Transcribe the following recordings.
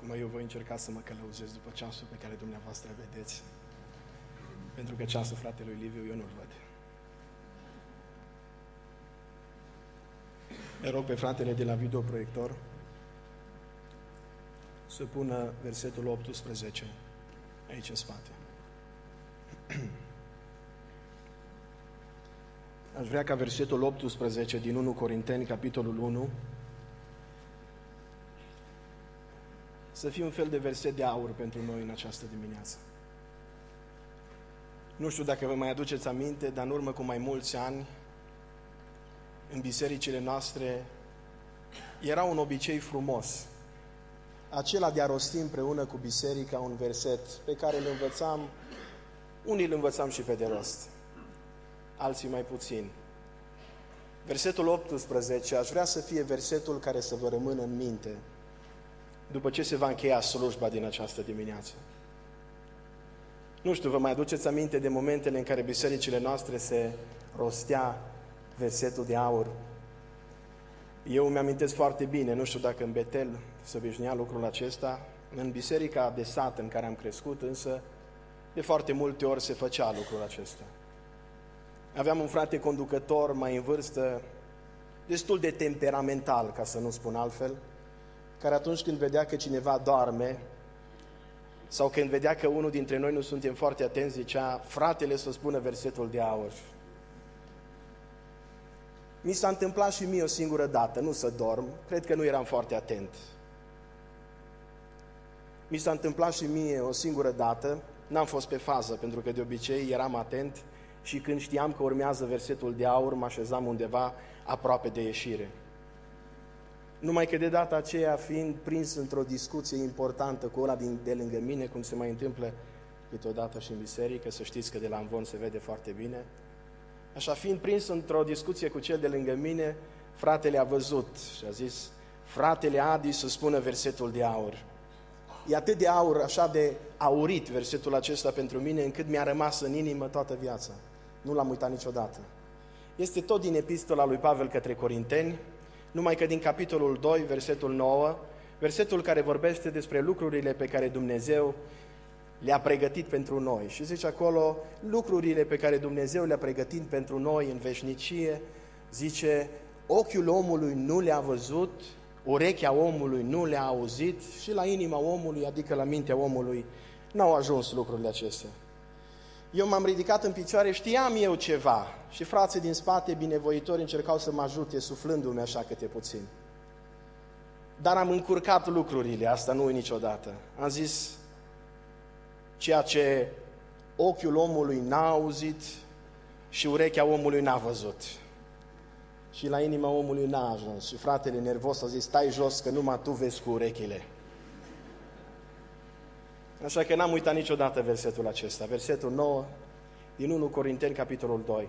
eu voi încerca să mă călăuzesc după ceasul pe care dumneavoastră vedeți. Pentru că ceasul fratelui Liviu eu nu-l văd. Le rog pe fratele de la videoproiector să pună versetul 18 aici în spate. Aș vrea ca versetul 18 din 1 Corinteni, capitolul 1, să fie un fel de verset de aur pentru noi în această dimineață. Nu știu dacă vă mai aduceți aminte, dar în urmă cu mai mulți ani, în bisericile noastre, era un obicei frumos, acela de a rosti împreună cu biserica un verset pe care îl învățam, unii îl învățam și pe de rost, alții mai puțin. Versetul 18, aș vrea să fie versetul care să vă rămână în minte după ce se va încheia slujba din această dimineață. Nu știu, vă mai aduceți aminte de momentele în care bisericile noastre se rostea versetul de aur? Eu mi-amintesc foarte bine, nu știu dacă în Betel se obișnuia lucrul acesta, în biserica de sat în care am crescut, însă de foarte multe ori se făcea lucrul acesta. Aveam un frate conducător mai în vârstă, destul de temperamental, ca să nu spun altfel, care atunci când vedea că cineva doarme sau când vedea că unul dintre noi nu suntem foarte atenți, zicea: fratele să spună versetul de aur. Mi s-a întâmplat și mie o singură dată, nu să dorm, cred că nu eram foarte atent. Mi s-a întâmplat și mie o singură dată, n-am fost pe fază, pentru că de obicei eram atent și când știam că urmează versetul de aur, mă așezam undeva aproape de ieșire. Numai că de data aceea, fiind prins într-o discuție importantă cu ăla de lângă mine, cum se mai întâmplă câteodată și în biserică, să știți că de la amvon se vede foarte bine, așa, fiind prins într-o discuție cu cel de lângă mine, fratele a văzut și a zis: fratele Adi să spună versetul de aur. E atât de aur, așa de aurit versetul acesta pentru mine, încât mi-a rămas în inimă toată viața. Nu l-am uitat niciodată. Este tot din epistola lui Pavel către Corinteni, numai că din capitolul 2, versetul 9, versetul care vorbește despre lucrurile pe care Dumnezeu le-a pregătit pentru noi. Și zice acolo, lucrurile pe care Dumnezeu le-a pregătit pentru noi în veșnicie, zice, ochiul omului nu le-a văzut, urechea omului nu le-a auzit și la inima omului, adică la mintea omului, n-au ajuns lucrurile acestea. Eu m-am ridicat în picioare, știam eu ceva și frații din spate, binevoitori, încercau să mă ajute, suflându-mi așa câte puțin. Dar am încurcat lucrurile, asta nu niciodată. Am zis, ceea ce ochiul omului n-a auzit și urechea omului n-a văzut. Și la inima omului n-a ajuns. Și fratele nervos a zis, stai jos că numai tu vezi cu urechile. Așa că n-am uitat niciodată versetul acesta, versetul 9 din 1 Corinteni, capitolul 2.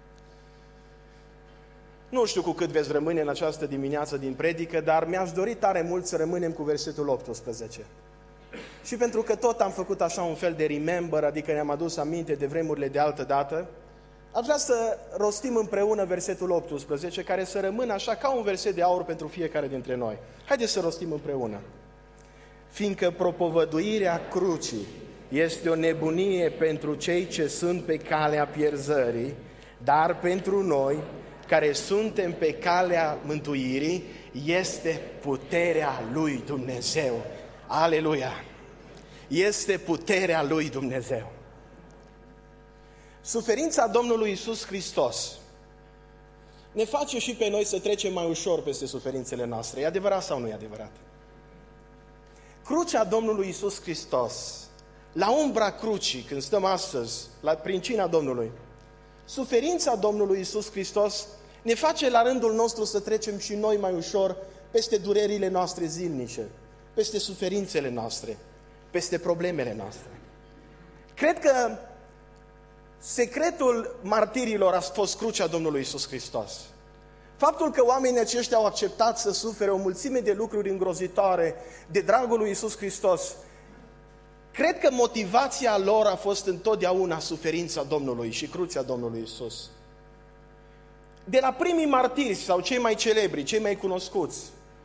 Nu știu cu cât veți rămâne în această dimineață din predică, dar mi-aș dori tare mult să rămânem cu versetul 18. Și pentru că tot am făcut așa un fel de remember, adică ne-am adus aminte de vremurile de altă dată, aș vrea să rostim împreună versetul 18, care să rămână așa ca un verset de aur pentru fiecare dintre noi. Haideți să rostim împreună. Fiindcă propovăduirea crucii este o nebunie pentru cei ce sunt pe calea pierzării, dar pentru noi, care suntem pe calea mântuirii, este puterea lui Dumnezeu. Aleluia! Este puterea lui Dumnezeu. Suferința Domnului Iisus Hristos ne face și pe noi să trecem mai ușor peste suferințele noastre. E adevărat sau nu e adevărat? Crucea Domnului Iisus Hristos, la umbra crucii, când stăm astăzi, la princina Domnului, suferința Domnului Iisus Hristos ne face la rândul nostru să trecem și noi mai ușor peste durerile noastre zilnice, peste suferințele noastre, peste problemele noastre. Cred că secretul martirilor a fost crucea Domnului Iisus Hristos. Faptul că oamenii aceștia au acceptat să sufere o mulțime de lucruri îngrozitoare de dragul lui Iisus Hristos, cred că motivația lor a fost întotdeauna suferința Domnului și crucea Domnului Iisus. De la primii martiri sau cei mai celebri, cei mai cunoscuți,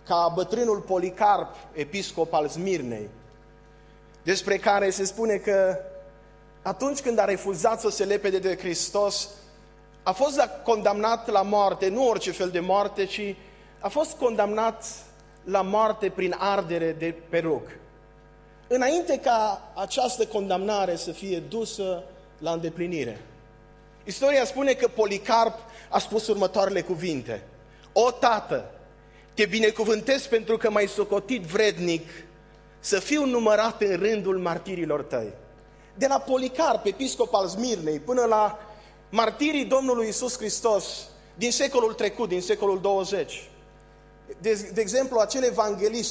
ca bătrânul Policarp, episcop al Smirnei, despre care se spune că atunci când a refuzat să se lepede de Hristos, a fost condamnat la moarte, nu orice fel de moarte, ci a fost condamnat la moarte prin ardere de perug. Înainte ca această condamnare să fie dusă la îndeplinire. Istoria spune că Policarp a spus următoarele cuvinte: O, Tată, te binecuvântez pentru că m-ai socotit vrednic să fiu numărat în rândul martirilor tăi. De la Policarp, episcop al Smirnei, până la martirii Domnului Iisus Hristos din secolul trecut, din secolul 20. De exemplu, acel evanghelist,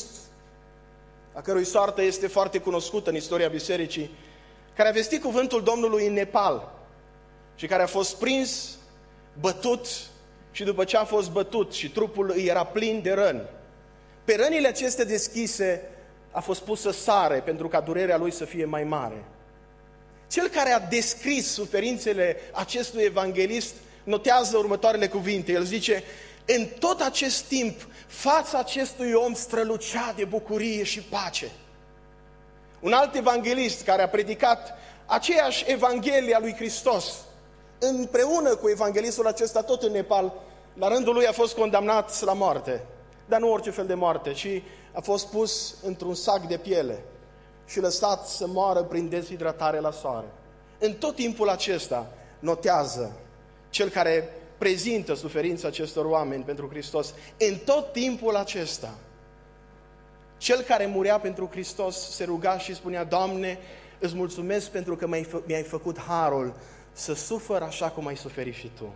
a cărui soartă este foarte cunoscută în istoria bisericii, care a vestit cuvântul Domnului în Nepal și care a fost prins, bătut și după ce a fost bătut și trupul îi era plin de răni, pe rănile acestea deschise a fost pusă sare pentru ca durerea lui să fie mai mare. Cel care a descris suferințele acestui evanghelist notează următoarele cuvinte. El zice: în tot acest timp, fața acestui om strălucea de bucurie și pace. Un alt evanghelist care a predicat aceeași evanghelie a lui Hristos, împreună cu evanghelistul acesta tot în Nepal, la rândul lui a fost condamnat la moarte. Dar nu orice fel de moarte, ci a fost pus într-un sac de piele și lăsat să moară prin dezhidratare la soare. În tot timpul acesta, notează cel care prezintă suferința acestor oameni pentru Hristos, în tot timpul acesta, cel care murea pentru Hristos se ruga și spunea: Doamne, îți mulțumesc pentru că mi-ai făcut harul să sufăr așa cum ai suferit și Tu.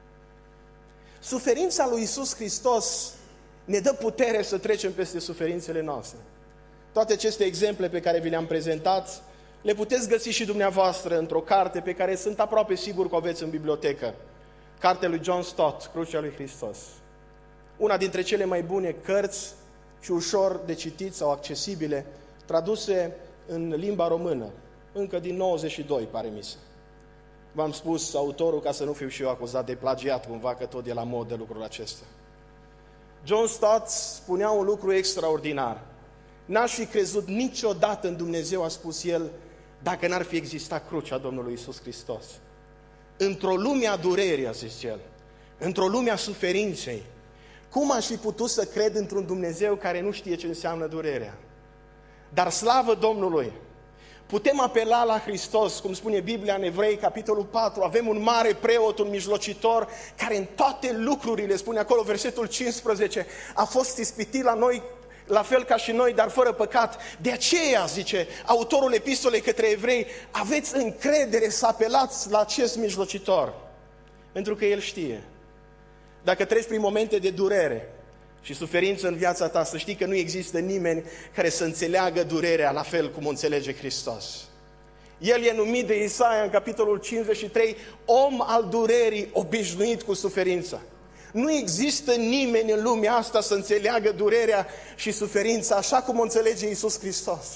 Suferința lui Iisus Hristos ne dă putere să trecem peste suferințele noastre. Toate aceste exemple pe care vi le-am prezentat le puteți găsi și dumneavoastră într-o carte pe care sunt aproape sigur că o aveți în bibliotecă. Cartea lui John Stott, Crucea lui Hristos. Una dintre cele mai bune cărți și ușor de citit sau accesibile, traduse în limba română, încă din 92, pare mi se. V-am spus autorul ca să nu fiu și eu acuzat de plagiat, cumva că tot e la modă lucrul acesta. John Stott spunea un lucru extraordinar. N-aș fi crezut niciodată în Dumnezeu, a spus el, dacă n-ar fi existat crucea Domnului Iisus Hristos. Într-o lume a durerii, a zis el, într-o lume a suferinței, cum aș fi putut să cred într-un Dumnezeu care nu știe ce înseamnă durerea? Dar slavă Domnului! Putem apela la Hristos, cum spune Biblia în Evrei, capitolul 4, avem un mare preot, un mijlocitor, care în toate lucrurile, spune acolo versetul 15, a fost ispitit la noi, la fel ca și noi, dar fără păcat. De aceea, zice autorul epistolei către evrei, aveți încredere să apelați la acest mijlocitor, pentru că El știe. Dacă treci prin momente de durere și suferință în viața ta, să știi că nu există nimeni care să înțeleagă durerea la fel cum o înțelege Hristos. El e numit de Isaia în capitolul 53, om al durerii, obișnuit cu suferința. Nu există nimeni în lumea asta să înțeleagă durerea și suferința așa cum o înțelege Iisus Hristos.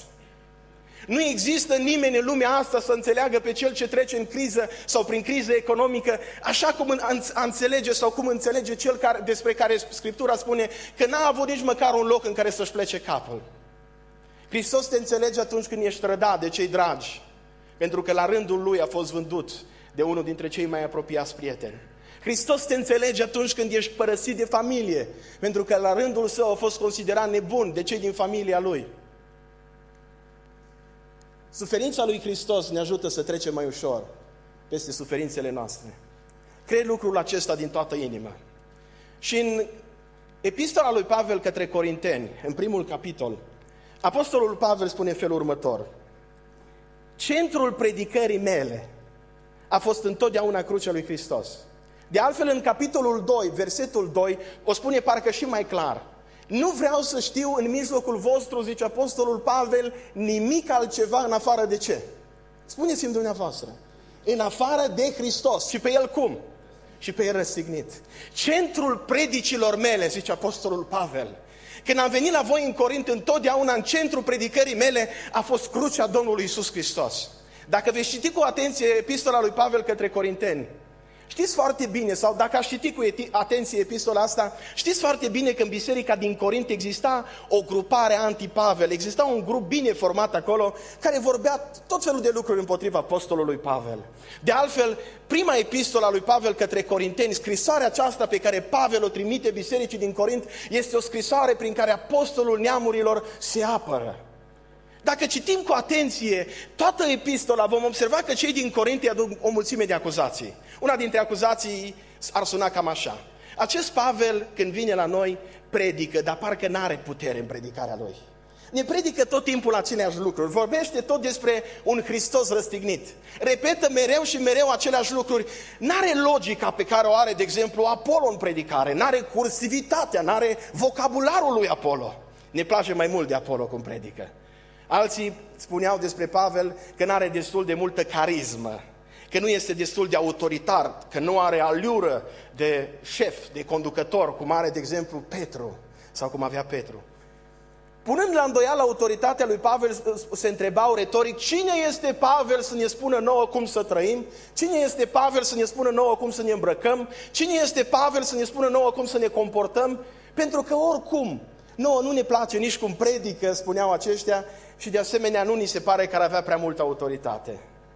Nu există nimeni în lumea asta să înțeleagă pe cel ce trece în criză sau prin criză economică așa cum înțelege sau cum înțelege cel despre care Scriptura spune că n-a avut nici măcar un loc în care să-și plece capul. Hristos te înțelege atunci când ești trădat de cei dragi, pentru că la rândul Lui a fost vândut de unul dintre cei mai apropiați prieteni. Hristos te înțelege atunci când ești părăsit de familie, pentru că la rândul Său a fost considerat nebun de cei din familia Lui. Suferința lui Hristos ne ajută să trecem mai ușor peste suferințele noastre. Cred lucrul acesta din toată inima. Și în epistola lui Pavel către Corinteni, în primul capitol, apostolul Pavel spune felul următor: centrul predicării mele a fost întotdeauna crucea lui Hristos. De altfel, în capitolul 2, versetul 2, o spune parcă și mai clar: nu vreau să știu în mijlocul vostru, zice apostolul Pavel, nimic altceva în afară de ce? Spuneți-mi dumneavoastră. În afară de Hristos. Și pe El cum? Și pe El răstignit. Centrul predicilor mele, zice apostolul Pavel, când am venit la voi în Corint, întotdeauna în centrul predicării mele a fost crucea Domnului Iisus Hristos. Dacă veți citi cu atenție epistola lui Pavel către Corinteni, Știți foarte bine, sau dacă aș citi cu atenție epistola asta, știți foarte bine că în biserica din Corint exista o grupare anti-Pavel, exista un grup bine format acolo, care vorbea tot felul de lucruri împotriva apostolului Pavel. De altfel, prima epistola lui Pavel către corinteni, scrisoarea aceasta pe care Pavel o trimite bisericii din Corint, este o scrisoare prin care apostolul neamurilor se apără. Dacă citim cu atenție toată epistola, vom observa că cei din Corint îi aduc o mulțime de acuzații. Una dintre acuzații ar suna cam așa: acest Pavel, când vine la noi, predică, dar parcă n-are putere în predicarea lui. Ne predică tot timpul aceleași lucruri, vorbește tot despre un Hristos răstignit. Repetă mereu și mereu aceleași lucruri. N-are logica pe care o are, de exemplu, Apollo în predicare, n-are cursivitatea, n-are vocabularul lui Apollo. Ne place mai mult de Apollo cum predică. Alții spuneau despre Pavel că nu are destul de multă carismă, că nu este destul de autoritar, că nu are aliură de șef, de conducător, cum are, de exemplu, Petru, sau cum avea Petru. Punând la îndoială autoritatea lui Pavel, se întrebau retoric: cine este Pavel să ne spună nouă cum să trăim? Cine este Pavel să ne spună nouă cum să ne îmbrăcăm? Cine este Pavel să ne spună nouă cum să ne comportăm? Pentru că oricum, nouă nu ne place nici cum predică, spuneau aceștia, și de asemenea nu ni se pare că ar avea prea multă autoritate.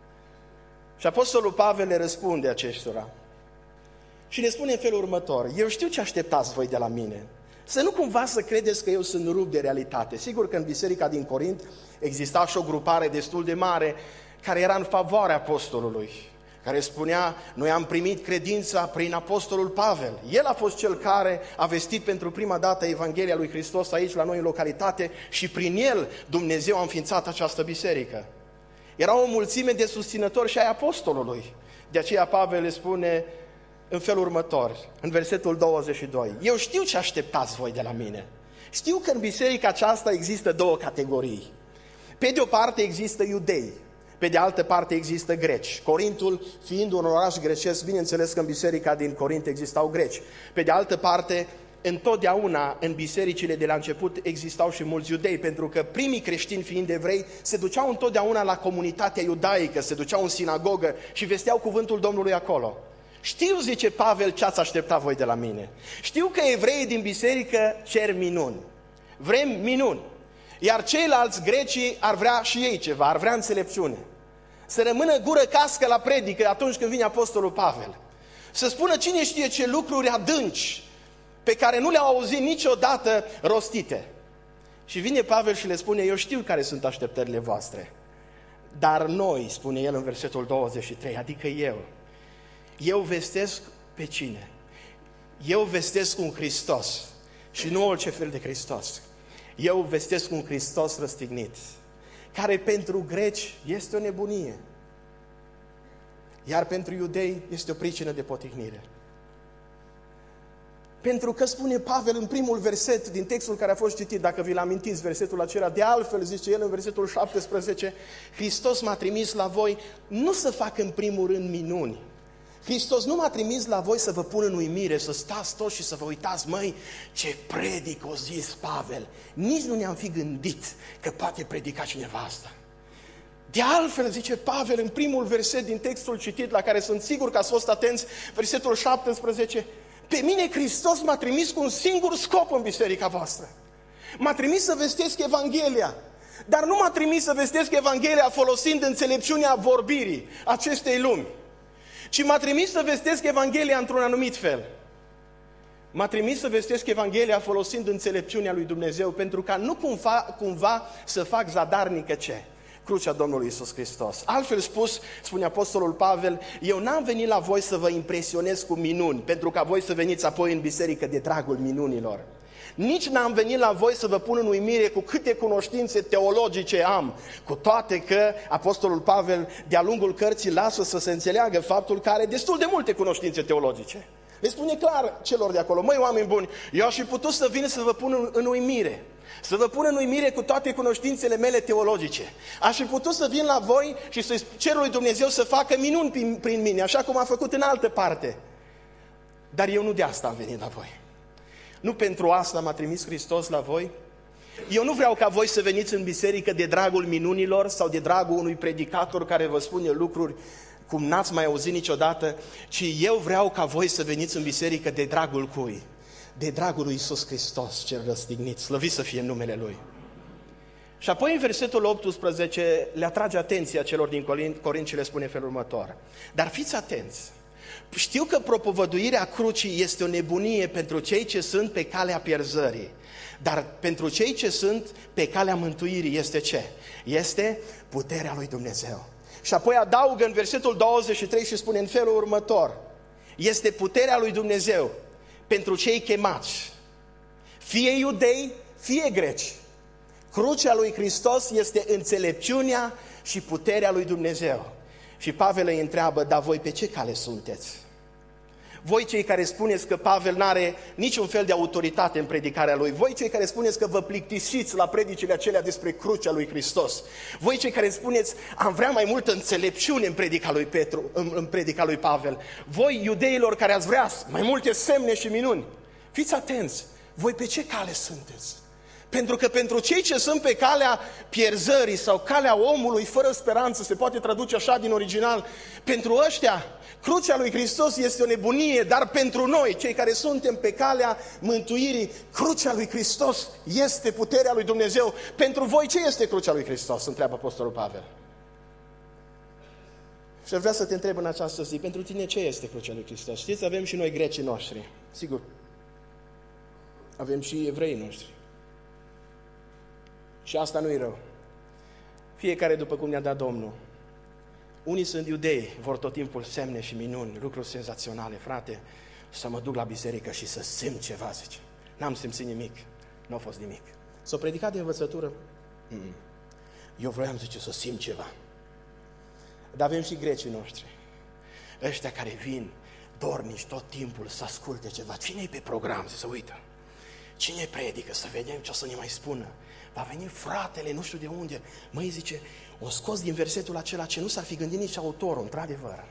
Și apostolul Pavel le răspunde acestora și le spune în felul următor: eu știu ce așteptați voi de la mine. Să nu cumva să credeți că eu sunt rupt de realitate. Sigur că în biserica din Corint exista și o grupare destul de mare care era în favoarea apostolului, care spunea: noi am primit credința prin apostolul Pavel. El a fost cel care a vestit pentru prima dată Evanghelia lui Hristos aici la noi în localitate și prin el Dumnezeu a înființat această biserică. Era o mulțime de susținători și ai apostolului. De aceea Pavel le spune în felul următor, în versetul 22: eu știu ce așteptați voi de la mine. Știu că în biserica aceasta există două categorii. Pe de o parte există iudei, pe de altă parte există greci. Corintul fiind un oraș grecesc, bineînțeles că în biserica din Corint existau greci. Pe de altă parte, întotdeauna în bisericile de la început existau și mulți iudei, pentru că primii creștini, fiind evrei, se duceau întotdeauna la comunitatea iudaică, se duceau în sinagogă și vesteau cuvântul Domnului acolo. Știu, zice Pavel, ce ați așteptat voi de la mine. Știu că evreii din biserică cer minuni. Vrem minuni. Iar ceilalți grecii ar vrea și ei ceva, ar vrea înțelepciune. Să rămână gură cască la predică atunci când vine apostolul Pavel. Să spună cine știe ce lucruri adânci pe care nu le-au auzit niciodată rostite. Și vine Pavel și le spune: eu știu care sunt așteptările voastre. Dar noi, spune el în versetul 23, adică eu vestesc pe cine? Eu vestesc un Hristos și nu orice fel de Hristos. Eu vestesc un Hristos răstignit, care pentru greci este o nebunie, iar pentru iudei este o pricină de potignire. Pentru că, spune Pavel în primul verset din textul care a fost citit, dacă vi-l amintiți, versetul acela, de altfel, zice el în versetul 17, Hristos m-a trimis la voi nu să fac în primul rând minuni. Hristos nu m-a trimis la voi să vă pun în uimire, să stați toți și să vă uitați: măi, ce predic o zis Pavel. Nici nu ne-am fi gândit că poate predica cineva asta. De altfel, zice Pavel în primul verset din textul citit, la care sunt sigur că ați fost atenți, versetul 17, pe mine Hristos m-a trimis cu un singur scop în biserica voastră. M-a trimis să vestesc Evanghelia, dar nu m-a trimis să vestesc Evanghelia folosind înțelepciunea vorbirii acestei lumi, ci m-a trimis să vestesc Evanghelia într-un anumit fel. M-a trimis să vestesc Evanghelia folosind înțelepciunea lui Dumnezeu, pentru ca nu cumva să fac zadarnică ce? Crucea Domnului Iisus Hristos. Altfel spus, spune apostolul Pavel, eu n-am venit la voi să vă impresionez cu minuni, pentru ca voi să veniți apoi în biserică de dragul minunilor. Nici n-am venit la voi să vă pun în uimire cu câte cunoștințe teologice am, cu toate că apostolul Pavel de-a lungul cărții lasă să se înțeleagă faptul că are destul de multe cunoștințe teologice. Le spune clar celor de acolo: măi, oameni buni, eu aș fi putut să vin să vă pun în uimire, să vă pun în uimire cu toate cunoștințele mele teologice. Aș fi putut să vin la voi și să-i cer lui Dumnezeu să facă minuni prin mine, așa cum a făcut în altă parte. Dar eu nu de asta am venit la voi. Nu pentru asta m-a trimis Hristos la voi. Eu nu vreau ca voi să veniți în biserică de dragul minunilor sau de dragul unui predicator care vă spune lucruri cum n-ați mai auzit niciodată, ci eu vreau ca voi să veniți în biserică de dragul cui? De dragul lui Iisus Hristos cel răstignit, slăvit să fie numele Lui. Și apoi în versetul 18 le atrage atenția celor din Corint și le spune felul următor. Dar fiți atenți, știu că propovăduirea crucii este o nebunie pentru cei ce sunt pe calea pierzării, dar pentru cei ce sunt pe calea mântuirii este ce? Este puterea lui Dumnezeu. Și apoi adaugă în versetul 23 și spune în felul următor. Este puterea lui Dumnezeu pentru cei chemați, fie iudei, fie greci. Crucea lui Hristos este înțelepciunea și puterea lui Dumnezeu. Și Pavel îi întreabă, dar voi pe ce cale sunteți? Voi cei care spuneți că Pavel n-are niciun fel de autoritate în predicarea lui, voi cei care spuneți că vă plictisiți la predicile acelea despre crucea lui Hristos, voi cei care spuneți am vrea mai multă înțelepciune în predica lui Pavel, voi iudeilor care ați vrea mai multe semne și minuni, fiți atenți, voi pe ce cale sunteți? Pentru că pentru cei ce sunt pe calea pierzării sau calea omului fără speranță, se poate traduce așa din original, pentru ăștia crucea lui Hristos este o nebunie, dar pentru noi, cei care suntem pe calea mântuirii, crucea lui Hristos este puterea lui Dumnezeu. Pentru voi ce este crucea lui Hristos? Întreabă Apostolul Pavel. Și aș vrea să te întreb în această zi, pentru tine ce este crucea lui Hristos? Știți, avem și noi grecii noștri, sigur, avem și evreii noștri. Și asta nu e rău. Fiecare după cum ne-a dat Domnul. Unii sunt iudei, vor tot timpul semne și minuni, lucruri senzaționale. Frate, să mă duc la biserică și să simt ceva, zice. N-am simțit nimic, nu a fost nimic. S-a predicat de învățătură? Eu vroiam, zice, să simt ceva. Dar avem și grecii noștri. Ăștia care vin dornici tot timpul să asculte ceva. Cine-i pe program? Se uită. Cine predică? Să vedem ce o să ne mai spună. Va veni fratele, nu știu de unde. Măi, zice, o scos din versetul acela ce nu s-ar fi gândit nici autorul, într-adevăr.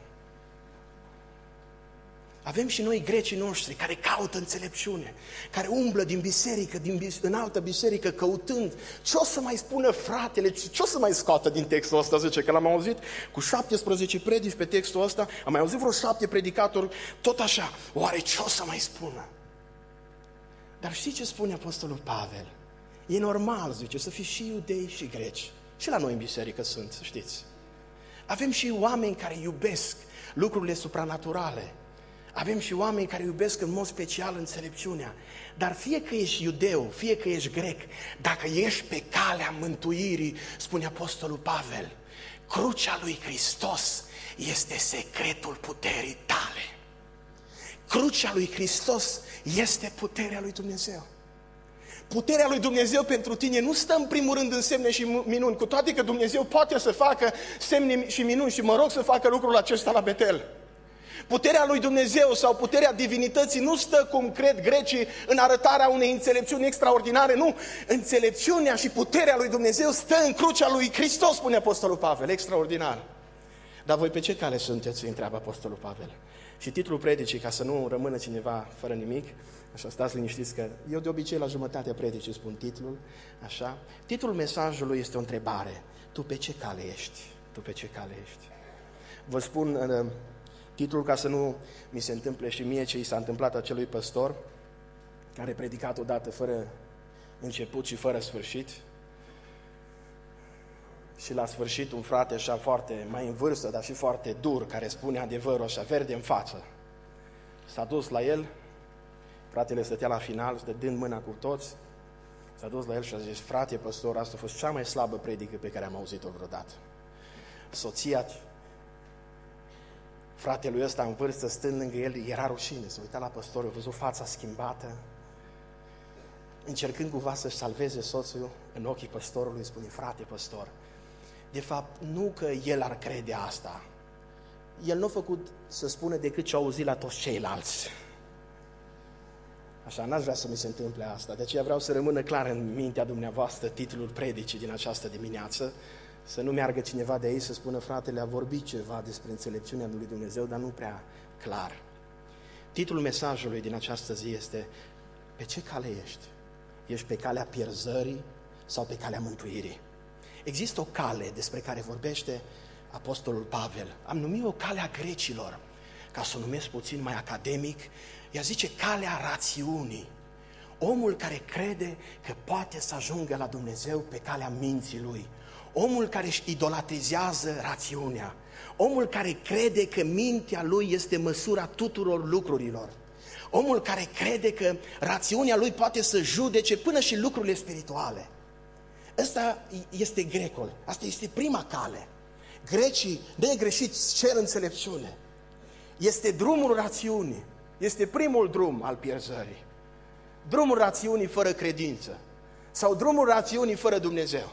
Avem și noi grecii noștri care caută înțelepciune, care umblă din biserică, în altă biserică, căutând. Ce o să mai spună fratele? Ce o să mai scoată din textul ăsta? Zice că l-am auzit cu 17 predici pe textul ăsta, am mai auzit vreo 7 predicatori, tot așa. Oare ce o să mai spună? Dar știi ce spune Apostolul Pavel? E normal, zice, să fii și iudei și greci. Și la noi în biserică sunt, să știți. Avem și oameni care iubesc lucrurile supranaturale. Avem și oameni care iubesc în mod special înțelepciunea. Dar fie că ești iudeu, fie că ești grec, dacă ești pe calea mântuirii, spune Apostolul Pavel, crucea lui Hristos este secretul puterii tale. Crucea lui Hristos este puterea lui Dumnezeu. Puterea lui Dumnezeu pentru tine nu stă în primul rând în semne și minuni, cu toate că Dumnezeu poate să facă semne și minuni și mă rog să facă lucrul acesta la Betel. Puterea lui Dumnezeu sau puterea divinității nu stă, cum cred grecii, în arătarea unei înțelepciuni extraordinare, nu. Înțelepciunea și puterea lui Dumnezeu stă în crucea lui Hristos, spune Apostolul Pavel, extraordinar. Dar voi pe ce cale sunteți, îi întreabă Apostolul Pavel. Și titlul predicii, ca să nu rămână cineva fără nimic, așa, stați liniștiți că eu de obicei la jumătatea predicii spun titlul, așa. Titlul mesajului este o întrebare. Tu pe ce cale ești? Tu pe ce cale ești? Vă spun titlul ca să nu mi se întâmple și mie ce i s-a întâmplat acelui păstor care a predicat odată fără început și fără sfârșit. Și la sfârșit un frate așa foarte mai în vârstă, dar și foarte dur, care spune adevărul așa verde în față. S-a dus la el, fratele stătea la final, dând mâna cu toți, s-a dus la el și a zis, frate păstor, asta a fost cea mai slabă predică pe care am auzit-o vreodată. Soția fratelui ăsta în vârstă, stând lângă el, era rușine, s-a uitat la păstor, a văzut fața schimbată, încercând cumva să-și salveze soțul în ochii păstorului, spune, frate păstor, de fapt, nu că el ar crede asta. El nu a făcut să spună decât ce a auzit la toți ceilalți. Așa, n-aș vrea să mi se întâmple asta. De aceea vreau să rămână clar în mintea dumneavoastră titlul predicii din această dimineață, să nu meargă cineva de aici să spună, fratele a vorbit ceva despre înțelepciunea lui Dumnezeu, dar nu prea clar. Titlul mesajului din această zi este, pe ce cale ești? Ești pe calea pierzării sau pe calea mântuirii? Există o cale despre care vorbește Apostolul Pavel, am numit-o calea grecilor, ca să o numesc puțin mai academic, ea zice calea rațiunii. Omul care crede că poate să ajungă la Dumnezeu pe calea minții lui. Omul care își idolatrizează rațiunea. Omul care crede că mintea lui este măsura tuturor lucrurilor. Omul care crede că rațiunea lui poate să judece până și lucrurile spirituale. Ăsta este grecul. Asta este prima cale. Grecii, negreșiți, cer înțelepciune. Este drumul rațiunii. Este primul drum al pierzării. Drumul rațiunii fără credință. Sau drumul rațiunii fără Dumnezeu.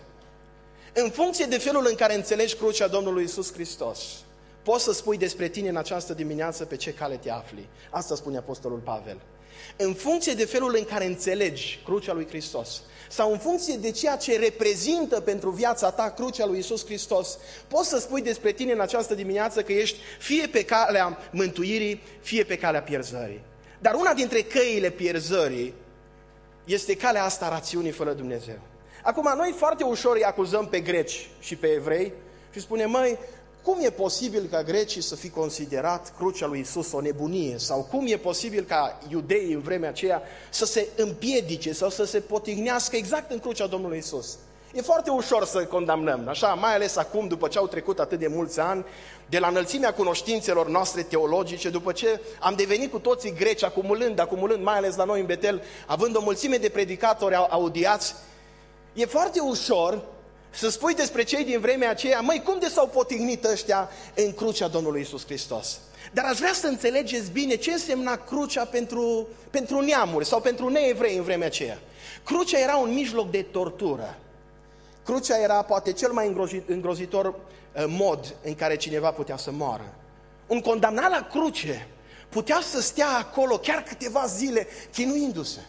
În funcție de felul în care înțelegi crucea Domnului Iisus Hristos, poți să spui despre tine în această dimineață pe ce cale te afli. Asta spune Apostolul Pavel. În funcție de felul în care înțelegi crucea lui Hristos, sau în funcție de ceea ce reprezintă pentru viața ta crucea lui Iisus Hristos, poți să spui despre tine în această dimineață că ești fie pe calea mântuirii, fie pe calea pierzării. Dar una dintre căile pierzării este calea asta a rațiunii fără Dumnezeu. Acum, noi foarte ușor îi acuzăm pe greci și pe evrei și spunem, măi, cum e posibil ca grecii să fi considerat crucea lui Iisus o nebunie? Sau cum e posibil ca iudeii în vremea aceea să se împiedice sau să se potignească exact în crucea Domnului Iisus? E foarte ușor să condamnăm, așa, mai ales acum, după ce au trecut atât de mulți ani, de la înălțimea cunoștințelor noastre teologice, după ce am devenit cu toții greci, acumulând, mai ales la noi în Betel, având o mulțime de predicatori audiați, e foarte ușor să spui despre cei din vremea aceea, măi, cum de s-au potignit ăștia în crucea Domnului Iisus Hristos? Dar aș vrea să înțelegeți bine ce însemna crucea pentru neamuri sau pentru neevrei în vremea aceea. Crucea era un mijloc de tortură. Crucea era poate cel mai îngrozitor mod în care cineva putea să moară. Un condamnat la cruce putea să stea acolo chiar câteva zile chinuindu-se.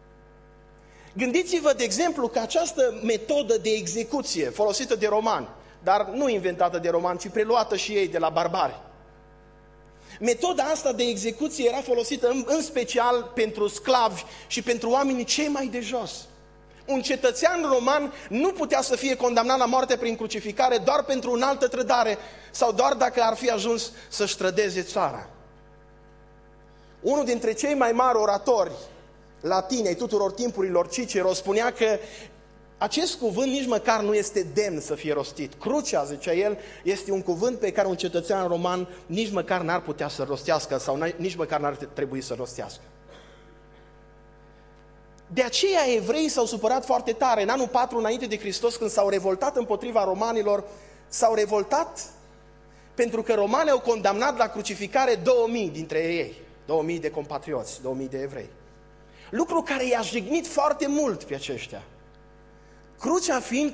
Gândiți-vă, de exemplu, că această metodă de execuție folosită de romani, dar nu inventată de romani, ci preluată și ei de la barbari. Metoda asta de execuție era folosită în special pentru sclavi și pentru oamenii cei mai de jos. Un cetățean roman nu putea să fie condamnat la moarte prin crucificare doar pentru înaltă trădare sau doar dacă ar fi ajuns să-și trădeze țara. Unul dintre cei mai mari oratori latini ai tuturor timpurilor, Cicero, spunea că acest cuvânt nici măcar nu este demn să fie rostit. Crucea, zicea el, este un cuvânt pe care un cetățean roman nici măcar n-ar putea să rostească sau nici măcar n-ar trebui să rostească. De aceea evreii s-au supărat foarte tare. În anul 4 înainte de Hristos, când s-au revoltat împotriva romanilor, s-au revoltat pentru că romanii au condamnat la crucificare 2000 dintre ei, 2000 de compatrioți, 2000 de evrei. Lucru care i-a jignit foarte mult pe aceștia. Crucea fiind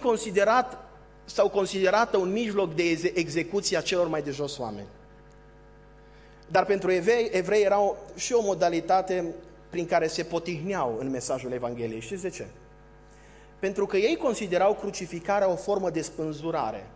considerată un mijloc de execuție a celor mai de jos oameni. Dar pentru evrei era și o modalitate prin care se potihneau în mesajul Evangheliei. Știți de ce? Pentru că ei considerau crucificarea o formă de spânzurare.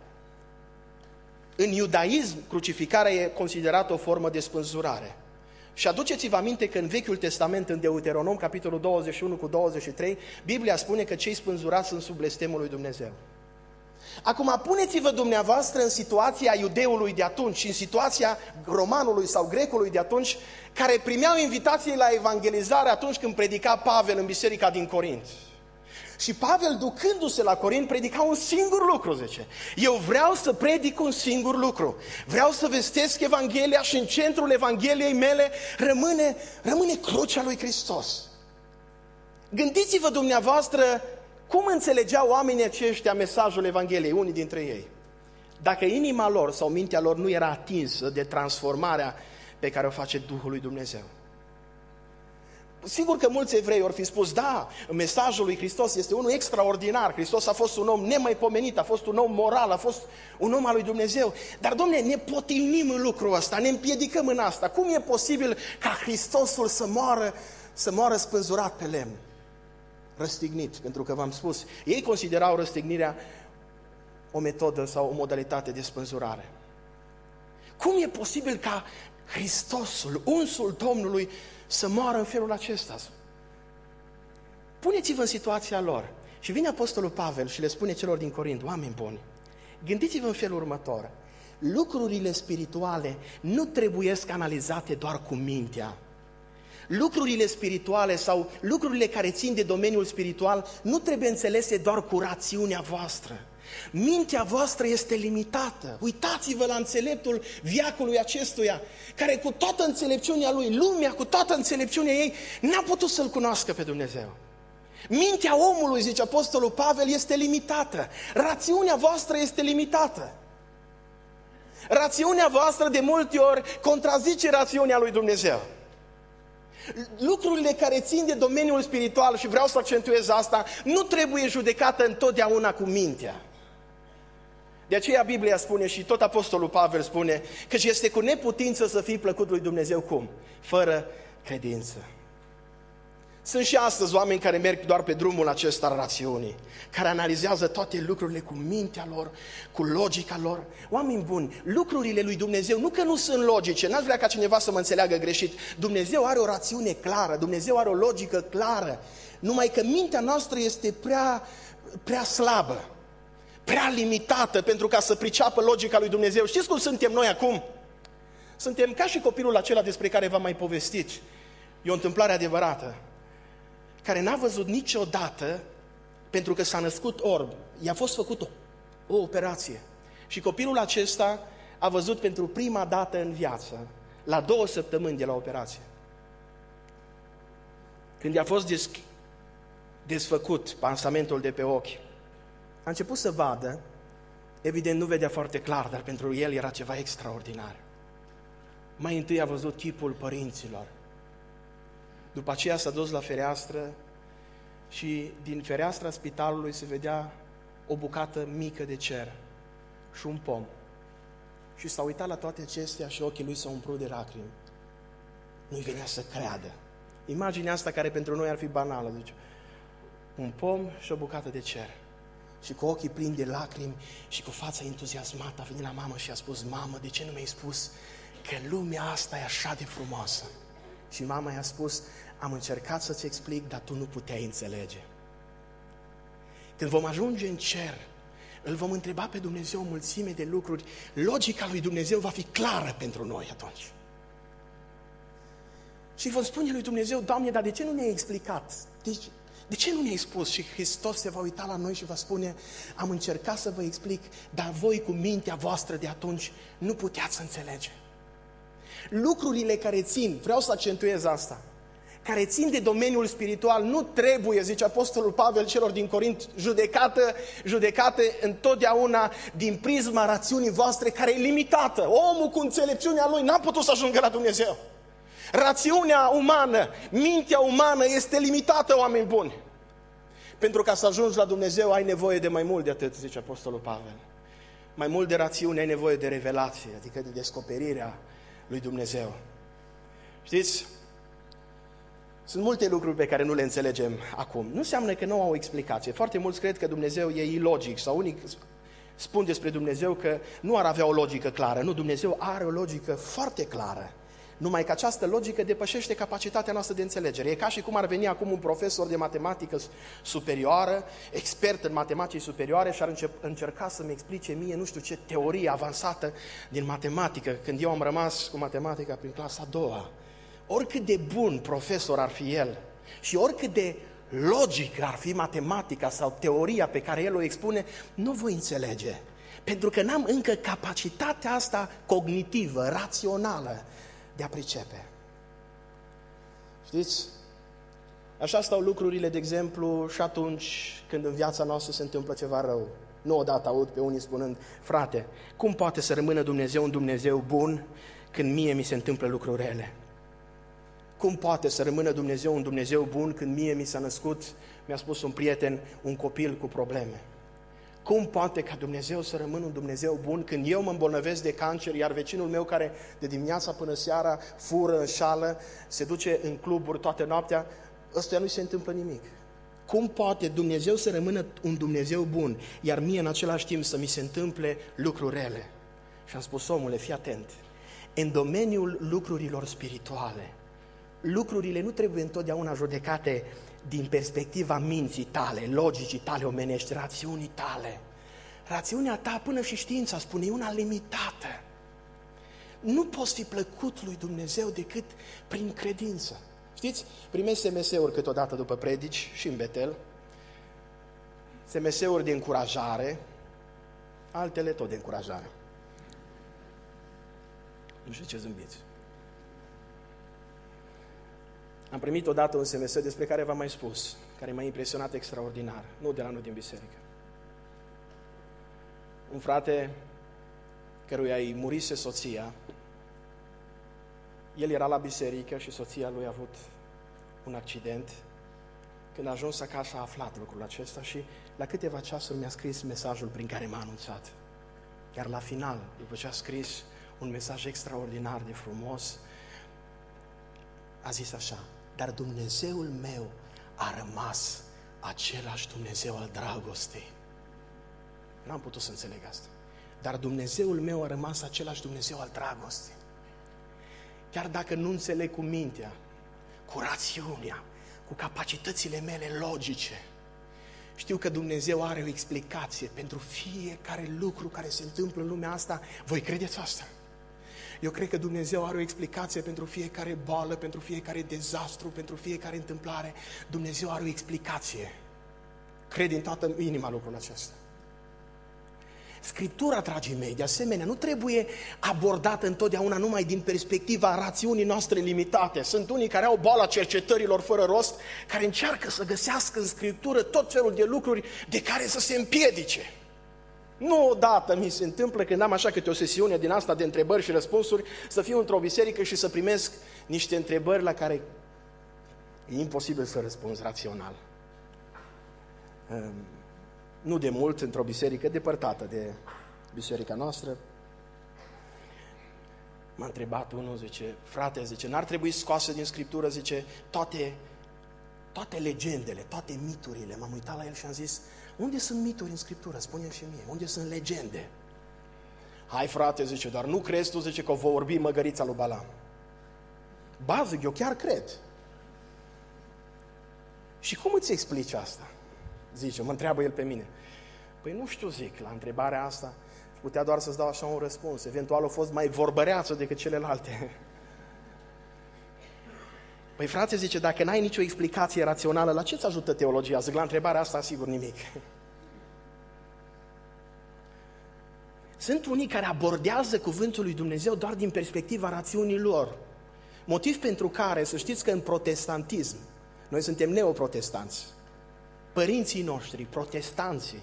În iudaism, crucificarea e considerată o formă de spânzurare. Și aduceți-vă aminte că în Vechiul Testament, în Deuteronom, capitolul 21 cu 23, Biblia spune că cei spânzurați sunt sub blestemul lui Dumnezeu. Acum, puneți-vă dumneavoastră în situația iudeului de atunci și în situația romanului sau grecului de atunci, care primeau invitații la evangelizare atunci când predica Pavel în biserica din Corint. Și Pavel, ducându-se la Corint, predica un singur lucru, zice. Eu vreau să predic un singur lucru. Vreau să vestesc Evanghelia și în centrul Evangheliei mele rămâne crucea lui Hristos. Gândiți-vă dumneavoastră cum înțelegeau oamenii aceștia mesajul Evangheliei, unii dintre ei. Dacă inima lor sau mintea lor nu era atinsă de transformarea pe care o face Duhul lui Dumnezeu. Sigur că mulți evrei or fi spus, da, mesajul lui Hristos este unul extraordinar, Hristos a fost un om nemaipomenit, a fost un om moral, a fost un om al lui Dumnezeu. Dar, Dom'le, ne potinim în lucrul ăsta, ne împiedicăm în asta. Cum e posibil ca Hristosul să moară spânzurat pe lemn? Răstignit, pentru că v-am spus, ei considerau răstignirea o metodă sau o modalitate de spânzurare. Cum e posibil ca Hristosul, unsul Domnului, să moară în felul acesta? Puneți-vă în situația lor. Și vine Apostolul Pavel și le spune celor din Corint, oameni buni, gândiți-vă în felul următor. lucrurile spirituale nu trebuiesc analizate doar cu mintea. Lucrurile spirituale sau lucrurile care țin de domeniul spiritual nu trebuie înțelese doar cu rațiunea voastră. Mintea voastră este limitată. Uitați-vă la înțeleptul veacului acestuia, care cu toată înțelepciunea lui, lumea cu toată înțelepciunea ei, n-a putut să-L cunoască pe Dumnezeu. Mintea omului, zice Apostolul Pavel, este limitată. Rațiunea voastră este limitată. Rațiunea voastră de multe ori contrazice rațiunea lui Dumnezeu. Lucrurile care țin de domeniul spiritual, și vreau să accentuez asta, nu trebuie judecată întotdeauna cu mintea. De aceea Biblia spune și tot Apostolul Pavel spune că este cu neputință să fii plăcut lui Dumnezeu cum? Fără credință. Sunt și astăzi oameni care merg doar pe drumul acesta al rațiunii, care analizează toate lucrurile cu mintea lor, cu logica lor. Oameni buni, lucrurile lui Dumnezeu nu că nu sunt logice, n-aș vrea ca cineva să mă înțeleagă greșit. Dumnezeu are o rațiune clară, Dumnezeu are o logică clară, numai că mintea noastră este prea slabă, prea limitată pentru ca să priceapă logica lui Dumnezeu. Știți cum suntem noi acum? Suntem ca și copilul acela despre care v-am mai povestit. E o întâmplare adevărată, care n-a văzut niciodată, pentru că s-a născut orb. I-a fost făcută o operație. Și copilul acesta a văzut pentru prima dată în viață, la 2 săptămâni de la operație. Când i-a fost desfăcut pansamentul de pe ochi, a început să vadă, evident nu vedea foarte clar, dar pentru el era ceva extraordinar. Mai întâi a văzut chipul părinților. După aceea s-a dus la fereastră și din fereastra spitalului se vedea o bucată mică de cer și un pom. Și s-a uitat la toate acestea și ochii lui s-au umplut de lacrimi. Nu-i venea să creadă. Imaginea asta care pentru noi ar fi banală, zice, un pom și o bucată de cer. Și cu ochii plini de lacrimi și cu fața entuziasmată a venit la mamă și a spus: mamă, de ce nu mi-ai spus că lumea asta e așa de frumoasă? Și mama i-a spus: am încercat să-ți explic, dar tu nu puteai înțelege. Când vom ajunge în cer, îl vom întreba pe Dumnezeu o mulțime de lucruri. Logica lui Dumnezeu va fi clară pentru noi atunci. Și vom spune lui Dumnezeu: Doamne, dar de ce nu ne-ai explicat? De ce nu ne-ai spus? Și Hristos se va uita la noi și va spune: am încercat să vă explic, dar voi cu mintea voastră de atunci nu puteați să înțelege. Lucrurile care țin, vreau să accentuez asta, care țin de domeniul spiritual, nu trebuie, zice Apostolul Pavel celor din Corint, judecate întotdeauna din prisma rațiunii voastre, care e limitată. Omul cu înțelepciunea lui n-a putut să ajungă la Dumnezeu. Rațiunea umană, mintea umană este limitată, oameni buni. Pentru ca să ajungi la Dumnezeu ai nevoie de mai mult de atât, zice Apostolul Pavel. Mai mult de rațiune ai nevoie de revelație, adică de descoperirea lui Dumnezeu. Știți? Sunt multe lucruri pe care nu le înțelegem acum. Nu înseamnă că nu au o explicație. Foarte mulți cred că Dumnezeu e ilogic sau unii spun despre Dumnezeu că nu ar avea o logică clară. Nu, Dumnezeu are o logică foarte clară. Numai că această logică depășește capacitatea noastră de înțelegere. E ca și cum ar veni acum un profesor de matematică superioară, expert în matematici superioare și ar încerca să-mi explice mie nu știu ce teorie avansată din matematică, când eu am rămas cu matematica prin clasa a doua. Oricât de bun profesor ar fi el și oricât de logic ar fi matematica sau teoria pe care el o expune, nu voi înțelege. Pentru că n-am încă capacitatea asta cognitivă, rațională, de a pricepe. Știți? Așa stau lucrurile, de exemplu, și atunci când în viața noastră se întâmplă ceva rău. Nu odată aud pe unii spunând: frate, cum poate să rămână Dumnezeu un Dumnezeu bun când mie mi se întâmplă lucruri rele? Cum poate să rămână Dumnezeu un Dumnezeu bun când mie mi s-a născut, mi-a spus un prieten, un copil cu probleme? Cum poate ca Dumnezeu să rămână un Dumnezeu bun când eu mă îmbolnăvesc de cancer, iar vecinul meu care de dimineața până seara fură, înșală, se duce în cluburi toată noaptea, ăstuia nu-i se întâmplă nimic? Cum poate Dumnezeu să rămână un Dumnezeu bun, iar mie în același timp să mi se întâmple lucruri rele? Și am spus: omule, fii atent, în domeniul lucrurilor spirituale, lucrurile nu trebuie întotdeauna judecate din perspectiva minții tale, logicii tale omenești, rațiunii tale. Rațiunea ta, până și știința spune, e una limitată. Nu poți fi plăcut lui Dumnezeu decât prin credință. Știți, primesc SMS-uri câteodată după predici și în Betel, SMS-uri de încurajare, altele tot de încurajare. Nu știu ce zâmbiți. Am primit odată un SMS despre care v-am mai spus, care m-a impresionat extraordinar, nu de la noi din biserică. Un frate căruia îi murise soția, el era la biserică și soția lui a avut un accident. Când a ajuns acasă a aflat lucrul acesta și la câteva ceasuri mi-a scris mesajul prin care m-a anunțat. Iar la final, după ce a scris un mesaj extraordinar de frumos, a zis așa: dar Dumnezeul meu a rămas același Dumnezeu al dragostei. N-am putut să înțeleg asta. Dar Dumnezeul meu a rămas același Dumnezeu al dragostei. Chiar dacă nu înțeleg cu mintea, cu rațiunea, cu capacitățile mele logice, știu că Dumnezeu are o explicație pentru fiecare lucru care se întâmplă în lumea asta. Voi credeți asta? Eu cred că Dumnezeu are o explicație pentru fiecare boală, pentru fiecare dezastru, pentru fiecare întâmplare. Dumnezeu are o explicație. Cred din toată inima lucrul acesta. Scriptura, dragii mei, de asemenea, nu trebuie abordată întotdeauna numai din perspectiva rațiunii noastre limitate. Sunt unii care au boala cercetărilor fără rost, care încearcă să găsească în Scriptură tot felul de lucruri de care să se împiedice. Nu odată mi se întâmplă când am așa câte o sesiune din asta de întrebări și răspunsuri, să fiu într-o biserică și să primesc niște întrebări la care e imposibil să răspunzi rațional. Nu de mult, într-o biserică depărtată de biserica noastră, m-a întrebat unul, zice: frate, zice, n-ar trebui scoase din Scriptură, zice, toate legendele, toate miturile. M-am uitat la el și am zis: unde sunt mituri în Scriptură? Spune-mi și mie, unde sunt legende? Hai, frate, zice, dar nu crezi tu, zice, că o vorbi măgărița lui Balam? Ba, zic, eu chiar cred. Și cum îți explici asta? Zice, mă întreabă el pe mine. Păi nu știu, zic, la întrebarea asta putea doar să-ți dau așa un răspuns. Eventual a fost mai vorbăreață decât celelalte. Păi frate, zice, dacă n-ai nicio explicație rațională, la ce-ți ajută teologia? Zic, la întrebarea asta, sigur, nimic. Sunt unii care abordează cuvântul lui Dumnezeu doar din perspectiva rațiunii lor. Motiv pentru care, să știți că în protestantism, noi suntem neoprotestanți, părinții noștri, protestanții,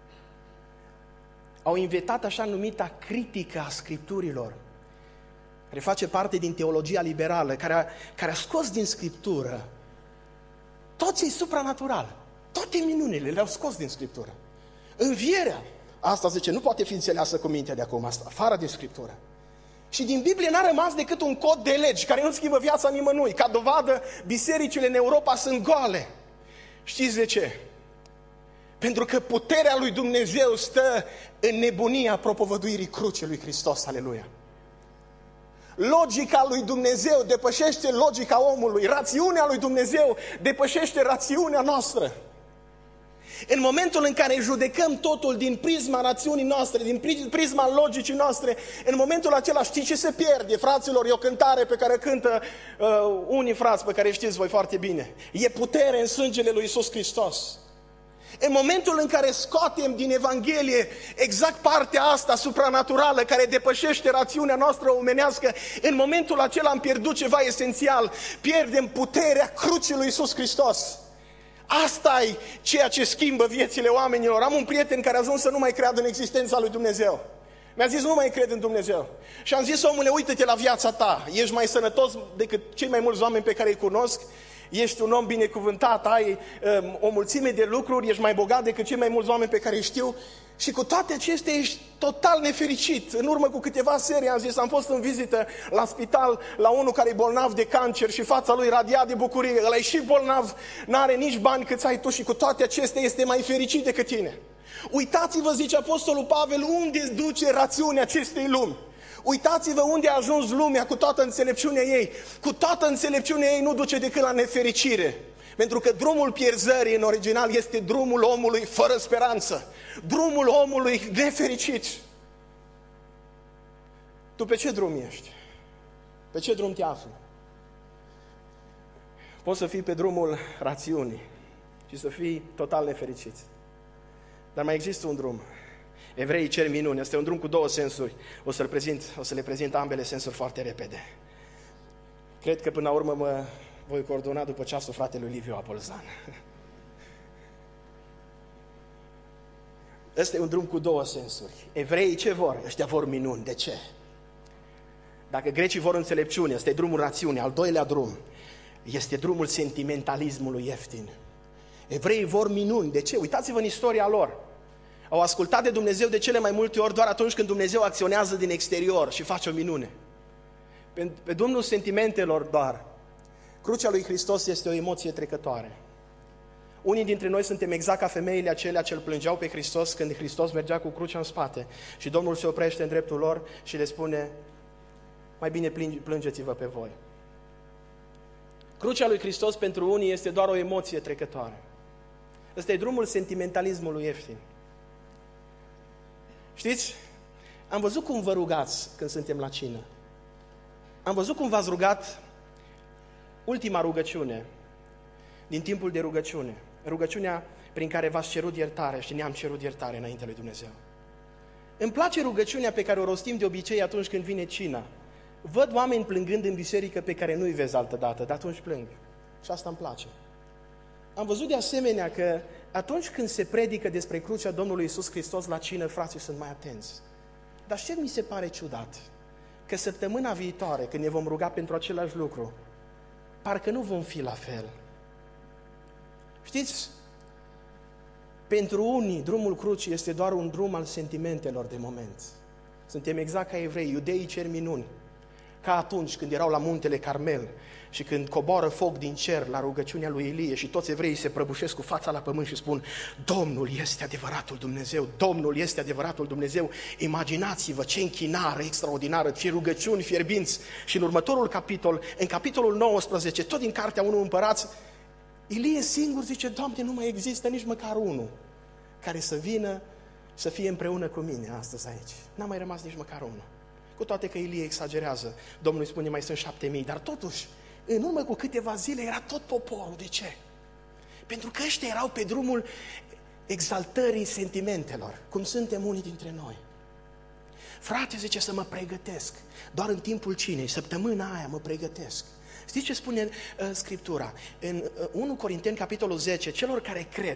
au inventat așa numita critică a Scripturilor, care face parte din teologia liberală, care a scos din Scriptură tot ce e supranatural, toate minunile le-au scos din Scriptură. Învierea, asta zice, nu poate fi înțeleasă cu mintea de acum, asta, afară din Scriptură. Și din Biblie n-a rămas decât un cod de legi care nu schimbă viața nimănui. Ca dovadă, bisericile în Europa sunt goale. Știți de ce? Pentru că puterea lui Dumnezeu stă în nebunia propovăduirii crucii lui Hristos, aleluia. Logica lui Dumnezeu depășește logica omului, rațiunea lui Dumnezeu depășește rațiunea noastră. În momentul în care judecăm totul din prisma rațiunii noastre, din prisma logicii noastre, în momentul acela știți ce se pierde, fraților? E o cântare pe care cântă unii frați pe care știți voi foarte bine. E putere în sângele lui Iisus Hristos. În momentul în care scoatem din Evanghelie exact partea asta supranaturală care depășește rațiunea noastră omenească, în momentul acela am pierdut ceva esențial. Pierdem puterea crucii lui Iisus Hristos. Asta e ceea ce schimbă viețile oamenilor. Am un prieten care a ajuns să nu mai creadă în existența lui Dumnezeu. Mi-a zis, nu mai cred în Dumnezeu. Și am zis, omule, uită-te la viața ta. Ești mai sănătos decât cei mai mulți oameni pe care îi cunosc. Ești un om binecuvântat, ai o mulțime de lucruri, ești mai bogat decât cei mai mulți oameni pe care îi știu. Și cu toate acestea ești total nefericit. În urmă cu câteva serii am zis, am fost în vizită la spital la unul care e bolnav de cancer și fața lui radia de bucurie. Ăla e și bolnav, n-are nici bani cât ai tu și cu toate acestea este mai fericit decât tine. Uitați-vă, zice Apostolul Pavel, unde duce rațiunea acestei lumi. Uitați-vă unde a ajuns lumea cu toată înțelepciunea ei. Cu toată înțelepciunea ei nu duce decât la nefericire. Pentru că drumul pierzării în original este drumul omului fără speranță. Drumul omului nefericit. Tu pe ce drum ești? Pe ce drum te afli? Poți să fii pe drumul rațiunii și să fii total nefericit. Dar mai există un drum. Evreii cer minuni. Este un drum cu două sensuri. O să le prezint ambele sensuri foarte repede. Cred că până la urmă mă voi coordona după ceasul fratelui Liviu Apolzan. Ăsta e un drum cu două sensuri. Evreii ce vor? Ăștia vor minuni. De ce? Dacă grecii vor înțelepciune, ăsta e drumul rațiunii. Al doilea drum este drumul sentimentalismului ieftin. Evreii vor minuni. De ce? Uitați-vă în istoria lor. Au ascultat de Dumnezeu de cele mai multe ori doar atunci când Dumnezeu acționează din exterior și face o minune. Pe drumul sentimentelor doar. Crucea lui Hristos este o emoție trecătoare. Unii dintre noi suntem exact ca femeile acelea ce îl plângeau pe Hristos când Hristos mergea cu crucea în spate și Domnul se oprește în dreptul lor și le spune: mai bine plângeți-vă pe voi. Crucea lui Hristos pentru unii este doar o emoție trecătoare. Ăsta e drumul sentimentalismului ieftin. Știți, am văzut cum vă rugați când suntem la cină. Am văzut cum v-ați rugat ultima rugăciune din timpul de rugăciune. Rugăciunea prin care v-ați cerut iertare și ne-am cerut iertare înainte lui Dumnezeu. Îmi place rugăciunea pe care o rostim de obicei atunci când vine cina. Văd oameni plângând în biserică pe care nu-i vezi altă dată, dar atunci plâng. Și asta îmi place. Am văzut de asemenea că atunci când se predică despre crucea Domnului Iisus Hristos la cină, frații sunt mai atenți. Dar ce mi se pare ciudat? Că săptămâna viitoare, când ne vom ruga pentru același lucru, parcă nu vom fi la fel. Știți, pentru unii, drumul crucii este doar un drum al sentimentelor de moment. Suntem exact ca evrei, iudeii cer minuni. Ca atunci când erau la muntele Carmel și când coboară foc din cer la rugăciunea lui Ilie și toți evreii se prăbușesc cu fața la pământ și spun: Domnul este adevăratul Dumnezeu, Domnul este adevăratul Dumnezeu. Imaginați-vă ce închinare extraordinară, ce rugăciuni fierbinți. Și în următorul capitol, în capitolul 19, tot din cartea 1 Împărați, Ilie singur zice: Doamne, nu mai există nici măcar unul care să vină să fie împreună cu mine astăzi aici. N-a mai rămas nici măcar unul. Cu toate că Ilie exagerează, Domnul îi spune: mai sunt 7.000, dar totuși, în urmă cu câteva zile era tot poporul. De ce? Pentru că ăștia erau pe drumul exaltării sentimentelor, cum suntem unii dintre noi. Frate, zice, să mă pregătesc, doar în timpul cinei, săptămâna aia mă pregătesc. Știți ce spune Scriptura? În 1 Corinteni, capitolul 10, celor care cred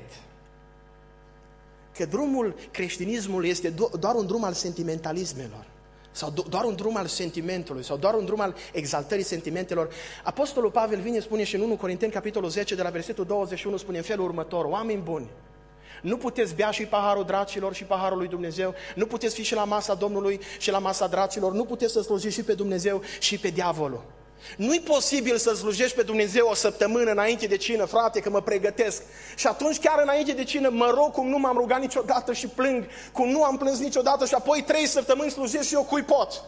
că drumul creștinismului este doar un drum al sentimentalismelor, sau doar un drum al sentimentului, sau doar un drum al exaltării sentimentelor. Apostolul Pavel vine, spune și în 1 Corinteni, capitolul 10, de la versetul 21, spune în felul următor: oameni buni, nu puteți bea și paharul dracilor și paharul lui Dumnezeu, nu puteți fi și la masa Domnului și la masa dracilor, nu puteți să slujiți și pe Dumnezeu și pe diavolul. Nu-i posibil să slujești pe Dumnezeu o săptămână înainte de cină, frate, că mă pregătesc. Și atunci chiar înainte de cină mă rog cum nu m-am rugat niciodată și plâng, cum nu am plâns niciodată și apoi 3 săptămâni slujesc și eu cui pot.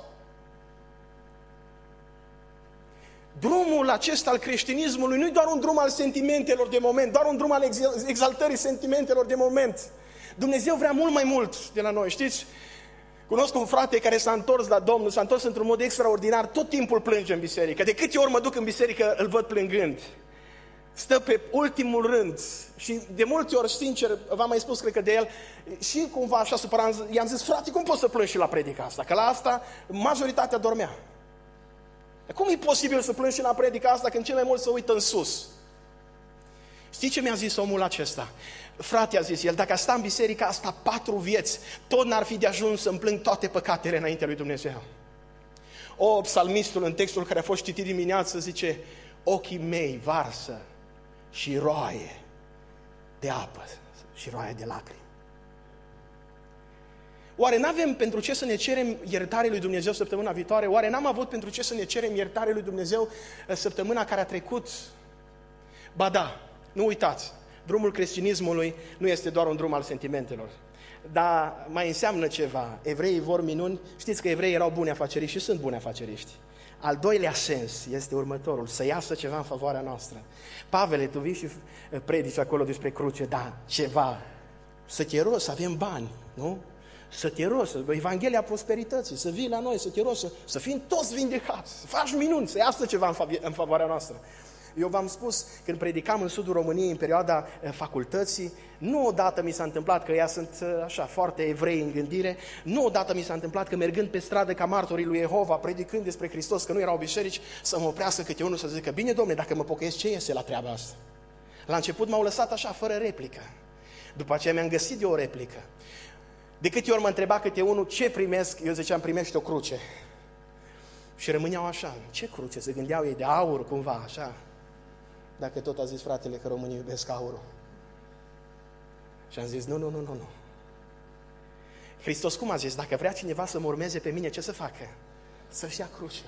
Drumul acesta al creștinismului nu-i doar un drum al sentimentelor de moment, doar un drum al exaltării sentimentelor de moment. Dumnezeu vrea mult mai mult de la noi, știți? Cunosc un frate care s-a întors la Domnul, s-a întors într-un mod extraordinar, tot timpul plânge în biserică. De câte ori mă duc în biserică, îl văd plângând. Stă pe ultimul rând și de multe ori, sincer, v-am mai spus, cred că de el, și cumva așa supărat, i-am zis: frate, cum poți să plângi și la predica asta? Că la asta majoritatea dormea. Cum e posibil să plângi și la predica asta când cel mai mult se uită în sus? Știi ce mi-a zis omul acesta? Frate, a zis el, dacă a sta în biserica asta 4 vieți, tot n-ar fi de ajuns să-mi plâng toate păcatele înaintea lui Dumnezeu. Psalmistul, în textul care a fost citit dimineață, zice: ochii mei varsă și roaie de apă și roaie de lacrimi. Oare n-avem pentru ce să ne cerem iertare lui Dumnezeu săptămâna viitoare? Oare n-am avut pentru ce să ne cerem iertare lui Dumnezeu săptămâna care a trecut? Ba da, nu uitați, drumul creștinismului nu este doar un drum al sentimentelor, dar mai înseamnă ceva. Evreii vor minuni. Știți că evreii erau buni afaceriști și sunt buni afaceriști. Al doilea sens este următorul, să iasă ceva în favoarea noastră. Pavele, tu vii și predici acolo despre cruce, da, ceva, să te rogi, să avem bani, nu? Să te rogi, Evanghelia prosperității, să vii la noi, să te rogi, să fim toți vindecați, să faci minuni, să iasă ceva în favoarea noastră. Eu v-am spus, când predicam în sudul României, în perioada facultății, nu odată mi s-a întâmplat, că ea sunt așa foarte evrei în gândire, nu odată mi s-a întâmplat că mergând pe stradă ca martorii lui Jehova, predicând despre Hristos, că nu erau biserici, să mă oprească câte unul să zică, bine domne, dacă mă pocăiesc, ce iese la treaba asta? La început m-au lăsat așa, fără replică. După aceea mi-am găsit eu o replică. De câte ori mă întreba câte unul, ce primesc, eu ziceam, primești o cruce. Și rămâneau așa, ce cruce? Se gândeau ei de aur cumva, așa. Dacă tot a zis fratele că românii iubesc aurul. Și am zis, nu. Hristos cum a zis? Dacă vrea cineva să mă urmeze pe mine, ce să facă? Să-și ia cruce.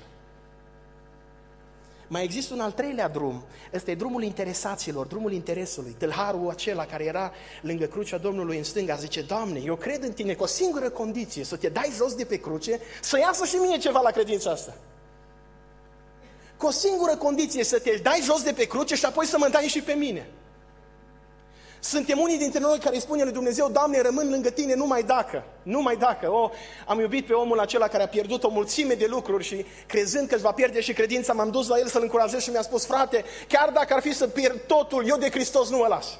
Mai există un al treilea drum. Ăsta e drumul interesaților, drumul interesului. Tâlharul acela care era lângă crucea Domnului în stânga zice, Doamne, eu cred în Tine cu o singură condiție, să te dai jos de pe cruce, să iasă și mie ceva la credința asta. Cu o singură condiție, să te dai jos de pe cruce și apoi să mă dai și pe mine. Suntem unii dintre noi care îi spune lui Dumnezeu, Doamne, rămân lângă Tine numai dacă. Am iubit pe omul acela care a pierdut o mulțime de lucruri și crezând că își va pierde și credința, m-am dus la el să-l încurajez și mi-a spus, frate, chiar dacă ar fi să pierd totul, eu de Hristos nu mă las.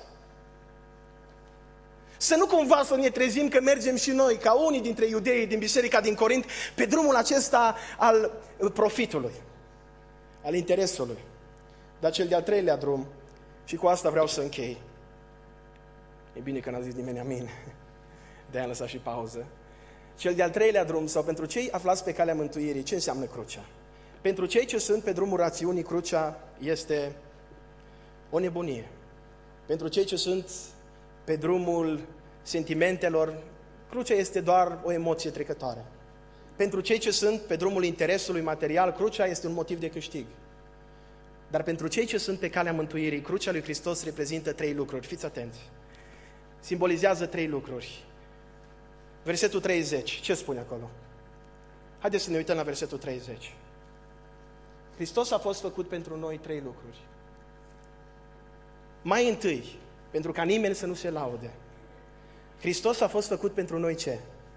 Să nu cumva să ne trezim că mergem și noi, ca unii dintre iudeii din biserica din Corint, pe drumul acesta al profitului, al interesului. Dar cel de-al treilea drum, și cu asta vreau să închei. E bine că n-a zis nimeni amin. De-aia am lăsat și pauză. Cel de-al treilea drum, sau pentru cei aflați pe calea mântuirii, ce înseamnă crucea? Pentru cei ce sunt pe drumul rațiunii, crucea este o nebunie. Pentru cei ce sunt pe drumul sentimentelor, crucea este doar o emoție trecătoare. Pentru cei ce sunt pe drumul interesului material, crucea este un motiv de câștig. Dar pentru cei ce sunt pe calea mântuirii, crucea lui Hristos reprezintă 3 lucruri. Fiți atenți! Simbolizează 3 lucruri. Versetul 30, ce spune acolo? Haideți să ne uităm la versetul 30. Hristos a fost făcut pentru noi 3 lucruri. Mai întâi, pentru ca nimeni să nu se laude, Hristos a fost făcut pentru noi ce?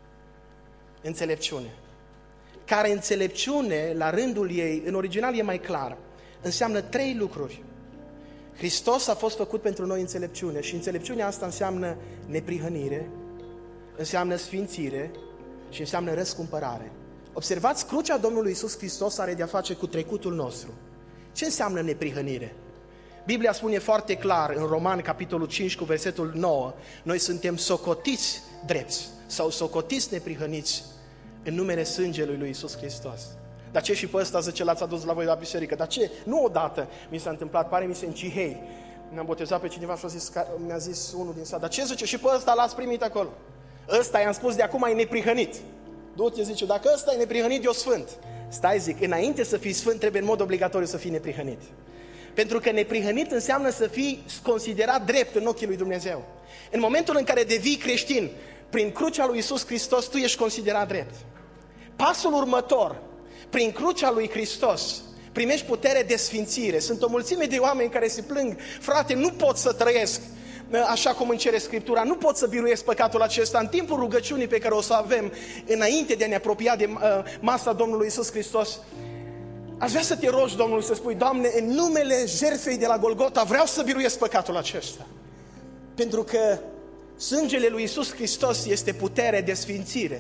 Înțelepciune. Care înțelepciune, la rândul ei, în original e mai clar, înseamnă 3 lucruri. Hristos a fost făcut pentru noi înțelepciune și înțelepciunea asta înseamnă neprihănire, înseamnă sfințire și înseamnă răscumpărare. Observați, crucea Domnului Iisus Hristos are de-a face cu trecutul nostru. Ce înseamnă neprihănire? Biblia spune foarte clar în Roman, capitolul 5, cu versetul 9, noi suntem socotiți drepți sau socotiți neprihăniți în numele sângelui lui Iisus Hristos. Dar ce și pe ăsta, zice, l-ați adus la voi la biserică? Dar ce? Nu odată mi s-a întâmplat, pare mi se în Cihei. Ne-am botezat pe cineva și mi-a zis unul din sat, dar ce, zice, și pe ăsta l-ați primit acolo? Ăsta i-am spus, de acum e neprihănit. Du-te, zice, dacă ăsta e neprihănit, eu sfânt. Stai, zic, înainte să fii sfânt, trebuie în mod obligatoriu să fii neprihănit. Pentru că neprihănit înseamnă să fii considerat drept în ochii lui Dumnezeu. În momentul în care devii creștin, prin crucea lui Iisus Hristos, tu ești considerat drept. Pasul următor, prin crucea lui Hristos, primești putere de sfințire. Sunt o mulțime de oameni care se plâng, frate, nu pot să trăiesc așa cum îmi cere Scriptura, nu pot să biruiesc păcatul acesta. În timpul rugăciunii pe care o să avem, înainte de a ne apropia de masa Domnului Iisus Hristos, aș vrea să te rogi, Domnului, să spui, Doamne, în numele jertfei de la Golgota, vreau să biruiesc păcatul acesta. Pentru că sângele lui Iisus Hristos este putere de sfințire.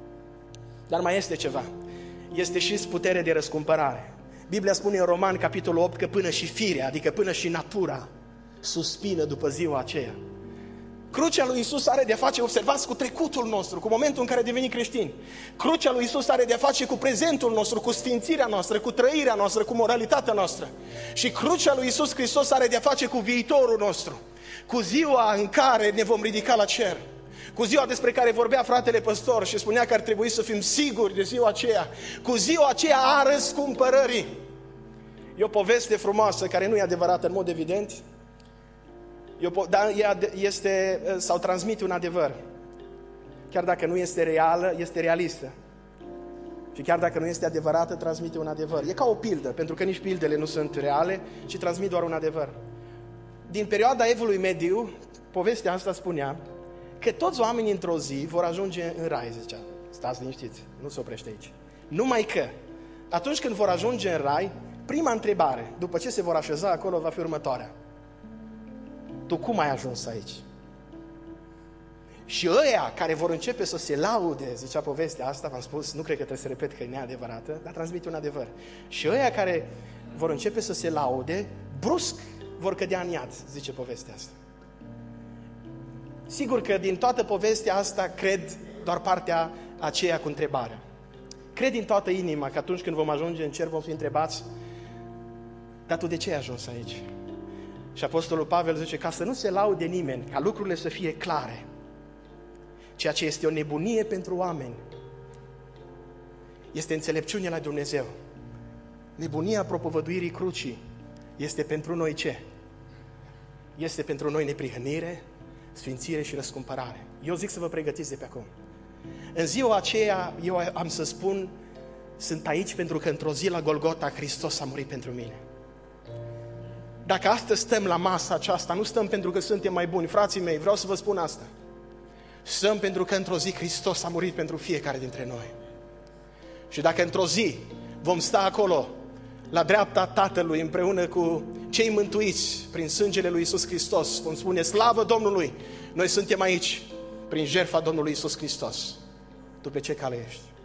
Dar mai este ceva. Este și putere de răscumpărare. Biblia spune în Roman, capitolul 8, că până și firea, adică până și natura, suspină după ziua aceea. Crucea lui Iisus are de-a face, observați, cu trecutul nostru, cu momentul în care deveni creștini. Crucea lui Iisus are de-a face cu prezentul nostru, cu sfințirea noastră, cu trăirea noastră, cu moralitatea noastră. Și crucea lui Iisus Hristos are de-a face cu viitorul nostru, cu ziua în care ne vom ridica la cer, cu ziua despre care vorbea fratele păstor și spunea că ar trebui să fim siguri de ziua aceea, cu ziua aceea a răscumpărării. E o poveste frumoasă care nu e adevărată în mod evident, dar este, sau transmite un adevăr. Chiar dacă nu este reală, este realistă. Și chiar dacă nu este adevărată, transmite un adevăr. E ca o pildă, pentru că nici pildele nu sunt reale, ci transmit doar un adevăr. Din perioada Evului Mediu, povestea asta spunea că toți oamenii într-o zi vor ajunge în rai, zicea. Stați liniștiți, nu se oprește aici. Numai că, atunci când vor ajunge în rai, prima întrebare, după ce se vor așeza acolo, va fi următoarea. Tu cum ai ajuns aici? Și ăia care vor începe să se laude, zicea povestea asta, v-am spus, nu cred că trebuie să repet că e neadevărată, dar transmite un adevăr. Și ăia care vor începe să se laude, brusc vor cădea în iad, zice povestea asta. Sigur că din toată povestea asta cred doar partea aceea cu întrebarea. Cred din toată inima că atunci când vom ajunge în cer vom fi întrebați, dar tu de ce ai ajuns aici? Și Apostolul Pavel zice, ca să nu se laude nimeni, ca lucrurile să fie clare, ceea ce este o nebunie pentru oameni, este înțelepciune la Dumnezeu. Nebunia propovăduirii crucii este pentru noi ce? Este pentru noi neprihănire, sfințire și răscumpărare. Eu zic să vă pregătiți de pe acum. În ziua aceea, eu am să spun, sunt aici pentru că într-o zi la Golgota Hristos a murit pentru mine. Dacă astăzi stăm la masa aceasta, nu stăm pentru că suntem mai buni. Frații mei, vreau să vă spun asta. Stăm pentru că într-o zi Hristos a murit pentru fiecare dintre noi. Și dacă într-o zi vom sta acolo, la dreapta Tatălui, împreună cu cei mântuiți prin sângele lui Iisus Hristos, vom spune, slavă Domnului, noi suntem aici, prin jertfa Domnului Iisus Hristos. Tu pe ce cale ești?